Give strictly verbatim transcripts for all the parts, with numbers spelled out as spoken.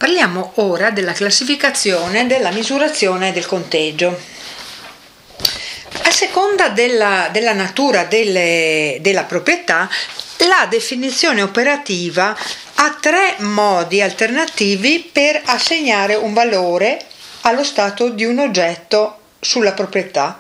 Parliamo ora della classificazione della misurazione del conteggio. A seconda della, della natura delle, della proprietà, la definizione operativa ha tre modi alternativi per assegnare un valore allo stato di un oggetto sulla proprietà.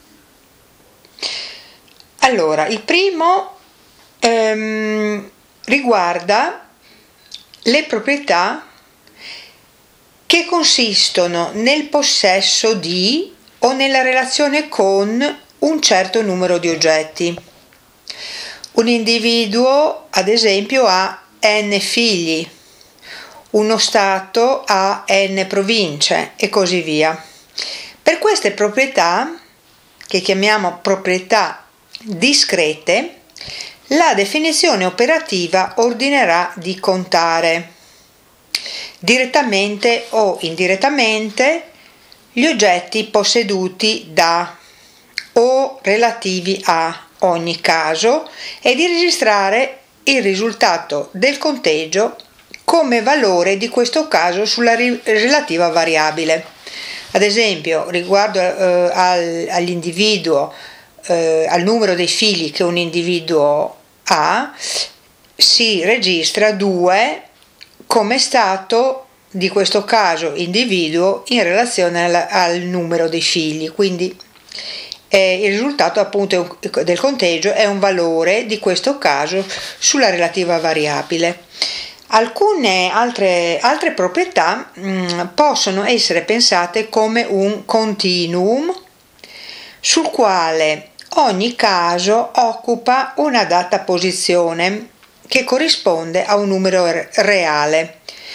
Allora, il primo ehm, riguarda le proprietà che consistono nel possesso di o nella relazione con un certo numero di oggetti. Un individuo, ad esempio, ha n figli, uno Stato ha n province e così via. Per queste proprietà, che chiamiamo proprietà discrete, la definizione operativa ordinerà di contare, direttamente o indirettamente, gli oggetti posseduti da o relativi a ogni caso e di registrare il risultato del conteggio come valore di questo caso sulla ri- relativa variabile. Ad esempio, riguardo eh, al, all'individuo, eh, al numero dei figli che un individuo ha, si registra due come stato di questo caso individuo in relazione al, al numero dei figli. Quindi eh, il risultato appunto del conteggio è un valore di questo caso sulla relativa variabile. Alcune altre, altre proprietà mh, possono essere pensate come un continuum sul quale ogni caso occupa una data posizione che corrisponde a un numero reale.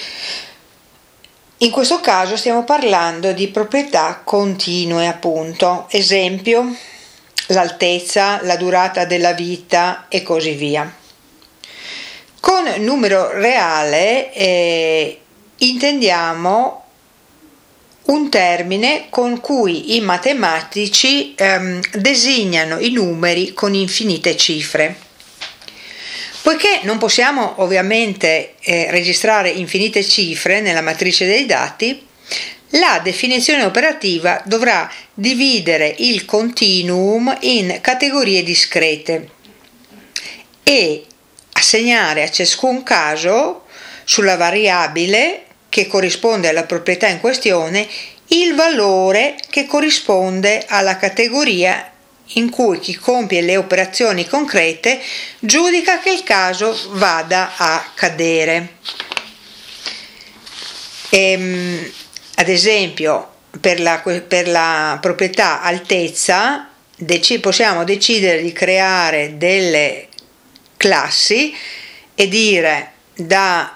In questo caso stiamo parlando di proprietà continue, appunto, esempio l'altezza, la durata della vita e così via. Con numero reale eh, intendiamo un termine con cui i matematici ehm, designano i numeri con infinite cifre. Poiché non possiamo ovviamente eh, registrare infinite cifre nella matrice dei dati, la definizione operativa dovrà dividere il continuum in categorie discrete e assegnare a ciascun caso sulla variabile che corrisponde alla proprietà in questione il valore che corrisponde alla categoria in cui chi compie le operazioni concrete giudica che il caso vada a cadere. Ehm, ad esempio, per la, per la proprietà altezza dec- possiamo decidere di creare delle classi e dire da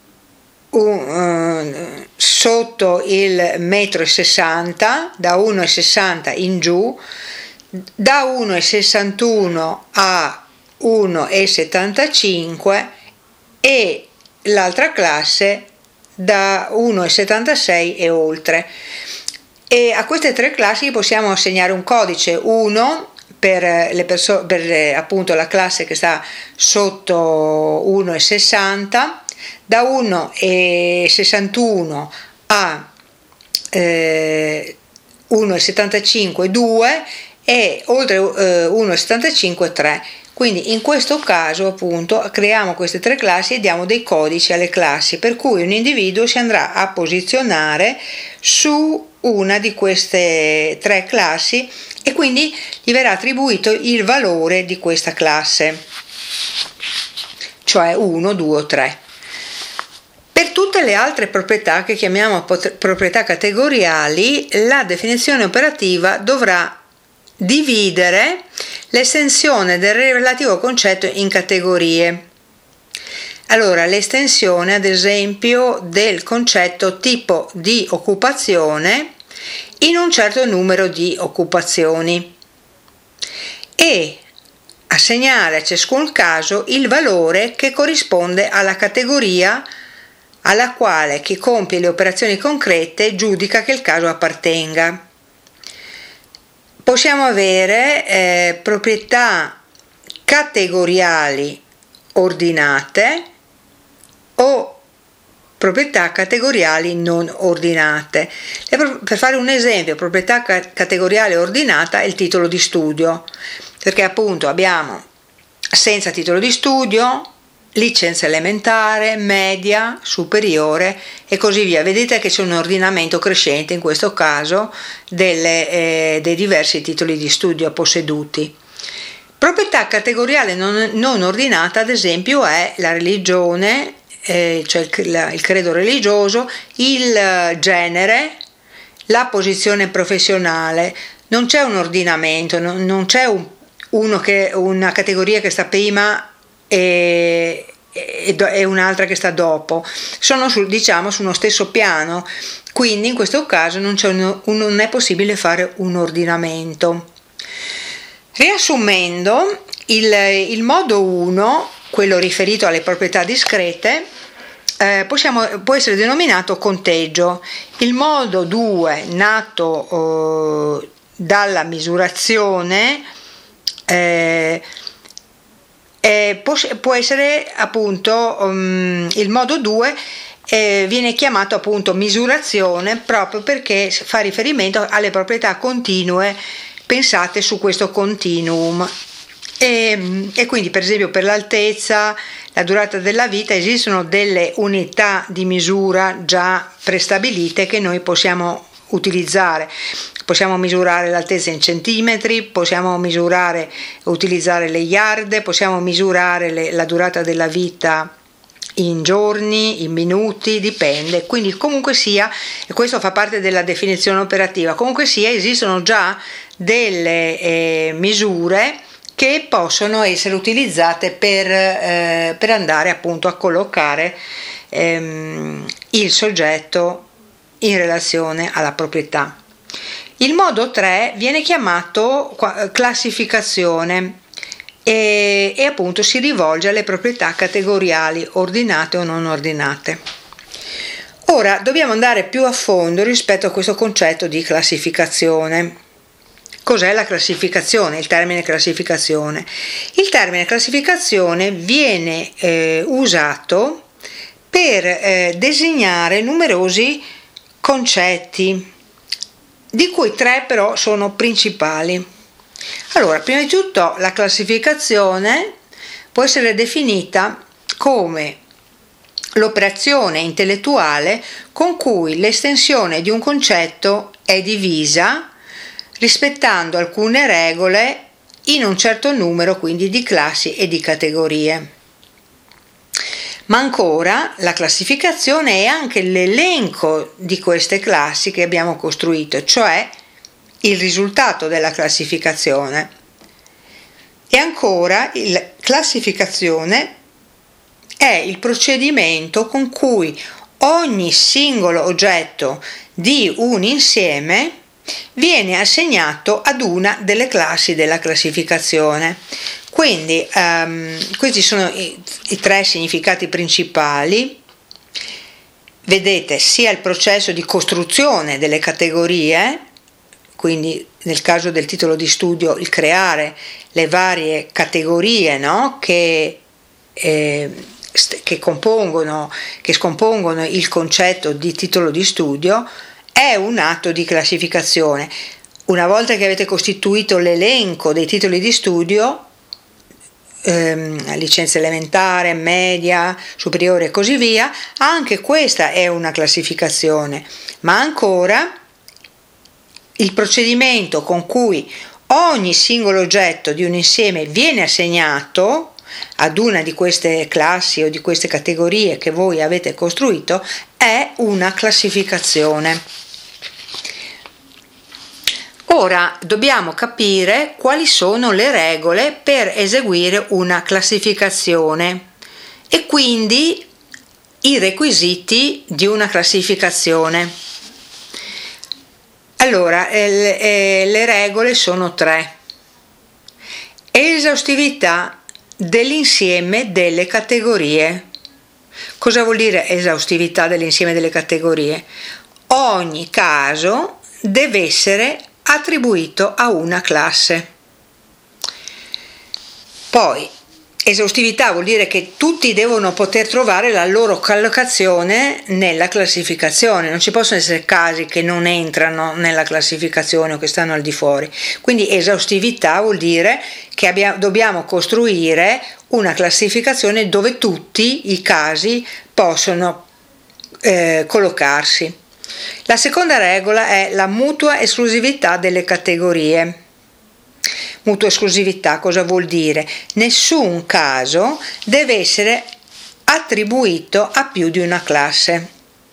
un, uh, sotto il metro e sessanta, da uno virgola sessanta in giù, da uno virgola sessantuno a uno virgola settantacinque e l'altra classe da uno virgola settantasei e oltre. E a queste tre classi possiamo assegnare un codice, uno per, le perso- per appunto la classe che sta sotto uno virgola sessanta, da uno virgola sessantuno a eh, uno virgola settantacinque due e oltre eh, uno virgola settantacinque tre. Quindi in questo caso appunto creiamo queste tre classi e diamo dei codici alle classi, per cui un individuo si andrà a posizionare su una di queste tre classi e quindi gli verrà attribuito il valore di questa classe, cioè uno, due o tre. Per tutte le altre proprietà che chiamiamo proprietà categoriali, la definizione operativa dovrà dividere l'estensione del relativo concetto in categorie. Allora, l'estensione, ad esempio, del concetto tipo di occupazione in un certo numero di occupazioni e assegnare a ciascun caso il valore che corrisponde alla categoria alla quale chi compie le operazioni concrete giudica che il caso appartenga. Possiamo avere eh, proprietà categoriali ordinate o proprietà categoriali non ordinate. Per fare un esempio, proprietà categoriale ordinata è il titolo di studio, perché appunto abbiamo senza titolo di studio, licenza elementare, media, superiore e così via. Vedete che c'è un ordinamento crescente in questo caso delle, eh, dei diversi titoli di studio posseduti. Proprietà categoriale non, non ordinata, ad esempio, è la religione, eh, cioè il, il credo religioso, il genere, la posizione professionale. Non c'è un ordinamento, non, non c'è un, uno che, una categoria che sta prima e, e, e un'altra che sta dopo. Sono su, diciamo su uno stesso piano, quindi in questo caso non, c'è un, un, non è possibile fare un ordinamento. Riassumendo, il, il modo uno, quello riferito alle proprietà discrete, eh, possiamo, può essere denominato conteggio. Il modo due, nato eh, dalla misurazione, eh, eh, può, può essere appunto um, il modo due eh, viene chiamato appunto misurazione proprio perché fa riferimento alle proprietà continue pensate su questo continuum. E, e quindi per esempio per l'altezza, la durata della vita esistono delle unità di misura già prestabilite che noi possiamo utilizzare. Possiamo misurare l'altezza in centimetri, possiamo misurare utilizzare le yard, possiamo misurare le, la durata della vita in giorni, in minuti, dipende. Quindi comunque sia, e questo fa parte della definizione operativa, comunque sia esistono già delle eh, misure che possono essere utilizzate per, eh, per andare appunto a collocare ehm, il soggetto in relazione alla proprietà. Il modo tre viene chiamato classificazione e, e appunto si rivolge alle proprietà categoriali ordinate o non ordinate. Ora dobbiamo andare più a fondo rispetto a questo concetto di classificazione. Cos'è la classificazione? Il termine classificazione. Il termine classificazione viene eh, usato per eh, designare numerosi concetti, di cui tre però sono principali. Allora, prima di tutto la classificazione può essere definita come l'operazione intellettuale con cui l'estensione di un concetto è divisa rispettando alcune regole in un certo numero quindi di classi e di categorie. Ma ancora la classificazione è anche l'elenco di queste classi che abbiamo costruito, cioè il risultato della classificazione. E ancora la classificazione è il procedimento con cui ogni singolo oggetto di un insieme viene assegnato ad una delle classi della classificazione. Quindi um, questi sono i, i tre significati principali. Vedete sia il processo di costruzione delle categorie, quindi nel caso del titolo di studio il creare le varie categorie, no? che, eh, che compongono, che scompongono il concetto di titolo di studio, è un atto di classificazione. Una volta che avete costituito l'elenco dei titoli di studio, ehm, licenza elementare, media, superiore e così via, anche questa è una classificazione, ma ancora il procedimento con cui ogni singolo oggetto di un insieme viene assegnato ad una di queste classi o di queste categorie che voi avete costruito è una classificazione. Ora dobbiamo capire quali sono le regole per eseguire una classificazione e quindi i requisiti di una classificazione. Allora, eh, le regole sono tre. Esaustività dell'insieme delle categorie. Cosa vuol dire esaustività dell'insieme delle categorie? Ogni caso deve essere attribuito a una classe. Poi Esaustività vuol dire che tutti devono poter trovare la loro collocazione nella classificazione, non ci possono essere casi che non entrano nella classificazione o che stanno al di fuori. Quindi esaustività vuol dire che abbiamo, dobbiamo costruire una classificazione dove tutti i casi possono eh, collocarsi. La seconda regola è la mutua esclusività delle categorie. Mutua esclusività cosa vuol dire? Nessun caso deve essere attribuito a più di una classe.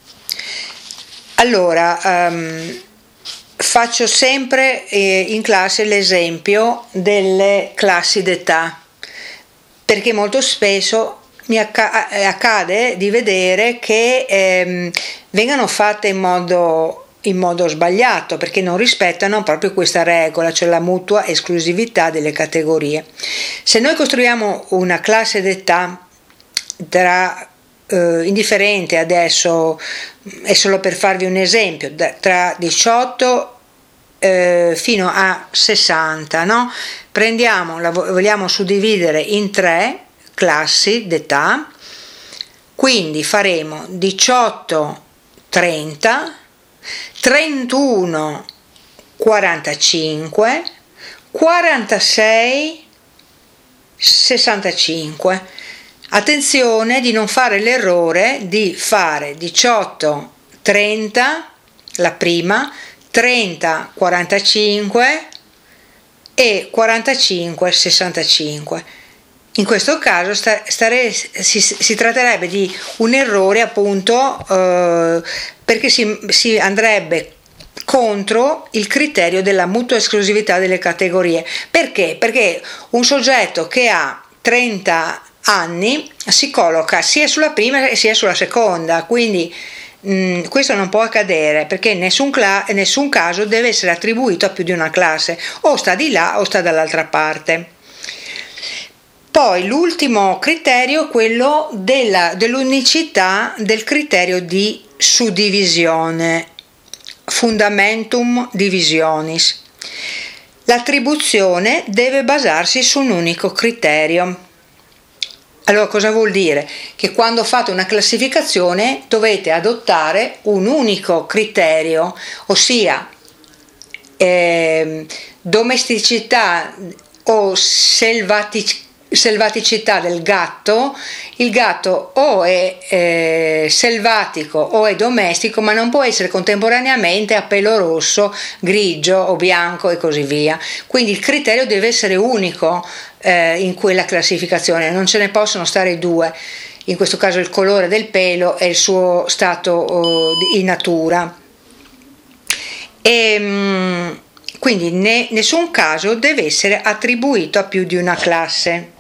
Allora, um, faccio sempre eh, in classe l'esempio delle classi d'età, perché molto spesso mi acc- accade di vedere che ehm, vengano fatte in modo in modo sbagliato, perché non rispettano proprio questa regola, cioè la mutua esclusività delle categorie. Se noi costruiamo una classe d'età tra eh, indifferente, adesso è solo per farvi un esempio, da, tra diciotto eh, fino a sessanta, no? Prendiamo, la vogliamo suddividere in tre classi d'età, quindi faremo diciotto trenta, trentuno quarantacinque, quarantasei sessantacinque. Attenzione di non fare l'errore di fare diciotto trenta la prima, trenta quarantacinque e quarantacinque sessantacinque. In questo caso stare, si, si tratterebbe di un errore, appunto, eh, perché si, si andrebbe contro il criterio della mutua esclusività delle categorie. Perché? Perché un soggetto che ha trenta anni si colloca sia sulla prima sia sulla seconda, quindi mh, questo non può accadere, perché in nessun, cla- in nessun caso deve essere attribuito a più di una classe, o sta di là o sta dall'altra parte. Poi l'ultimo criterio è quello della, dell'unicità del criterio di suddivisione, fundamentum divisionis. L'attribuzione deve basarsi su un unico criterio. Allora cosa vuol dire? Che quando fate una classificazione dovete adottare un unico criterio, ossia eh, domesticità o selvaticità selvaticità del gatto. Il gatto o è eh, selvatico o è domestico, ma non può essere contemporaneamente a pelo rosso, grigio o bianco e così via. Quindi il criterio deve essere unico eh, in quella classificazione, non ce ne possono stare due, in questo caso il colore del pelo e il suo stato oh, in natura. E, mh, quindi ne, nessun caso deve essere attribuito a più di una classe.